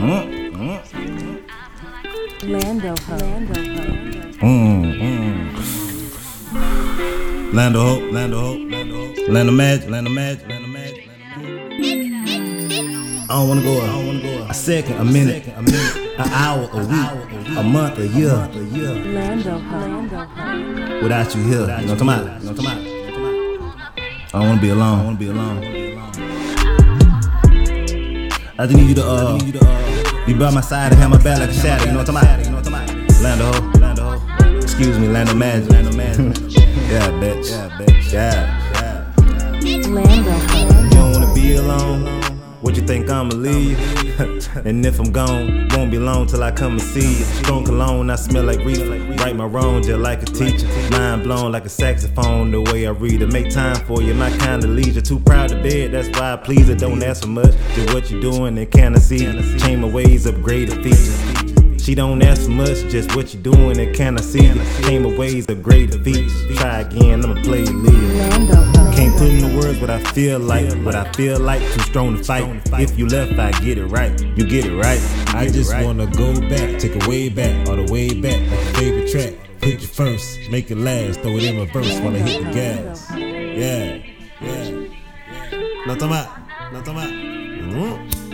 Lando Ho. Lando Hope, Lando Hope, Lando Magic, Lando Magic, Lando Magic. I don't wanna go a second, a minute, an hour, a week, a month, a year Lando Ho. without you here. You know what I'm talking about? I don't wanna be alone. I just need you to be by my side and have my back like a shadow. You know what I'm talking about? Lando Ho. Excuse me, Lando Magic. Yeah, bitch. Yeah. Lando Ho. You don't wanna be alone. What you think I'ma leave? And if I'm gone, won't be long till I come and see you. Strong cologne, I smell like reefer. Right my wrong, just like a teacher. Mind blown like a saxophone, the way I read it. Make time for you, my kind of leisure. Too proud to bed, that's why I please it. Don't ask for much, just what you doing and can I see you. Change my ways, upgraded features. She don't ask for much, just what you doing and can I see you. Change my ways, upgraded features. Try again, I'ma play it lead. Lando Ho. Can't put into words what I feel like, too strong to fight. If you left, I get it right, you get it right. I just wanna go back, take a way back, all the way back, like a favorite track. Put you first, make it last, throw it in reverse while I hit the gas. Yeah. Not talking about.